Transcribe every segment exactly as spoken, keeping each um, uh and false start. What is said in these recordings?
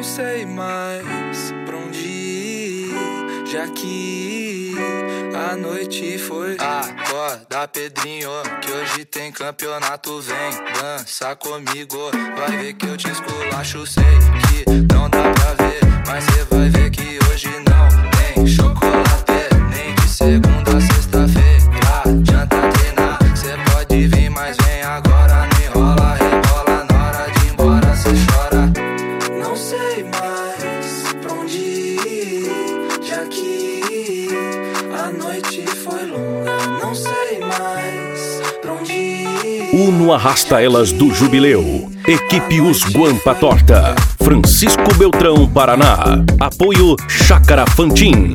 sei mais pra onde ir, já que a noite foi. Acorda, Pedrinho, que hoje tem campeonato. Vem dançar comigo, vai ver que eu te esculacho. Sei que não dá pra ver, mas cê vai ver que hoje não tem chocolate, nem de segunda a sexta-feira. Adianta treinar, cê pode vir, mas vem agora. Me enrola, rebola, na hora de ir embora cê chora. Não sei mais pra onde ir, já que a noite foi longa. Não sei mais pra onde ir. Uno Arrasta Elas do Jubileu. Equipe Os Guampa Torta. Francisco Beltrão, Paraná. Apoio Chácara Fantin.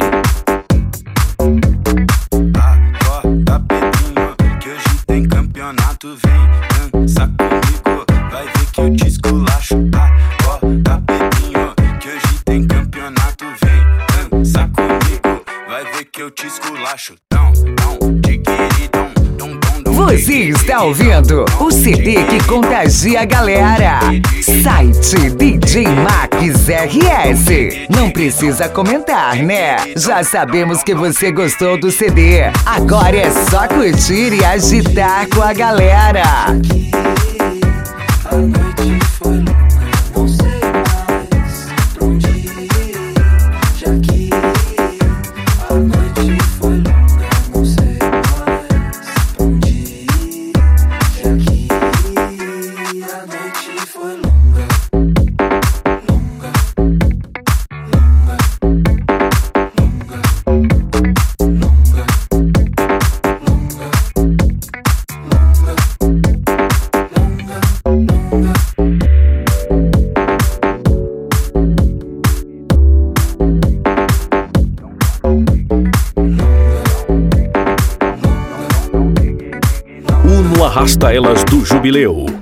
Acorda, Pedrinho, que hoje tem campeonato. Vem dançar comigo, vai ver que eu te esculacho. Acorda, Pedrinho, que hoje tem campeonato. Vem dançar comigo, vai ver que eu te esculacho. Dom, dom, tiquiridom, dom, dom, dom. Você está ouvindo o C D que contagia a galera. Site D J Max R S. Não precisa comentar, né? Já sabemos que você gostou do C D. Agora é só curtir e agitar com a galera. A noite foi longa, não sei mais pra onde ir, já que a noite foi longa, não sei mais pra onde ir, já que a noite foi longa, longa, longa, longa, longa, longa, longa, longa. Uno Arrasta Elas do Jubileu.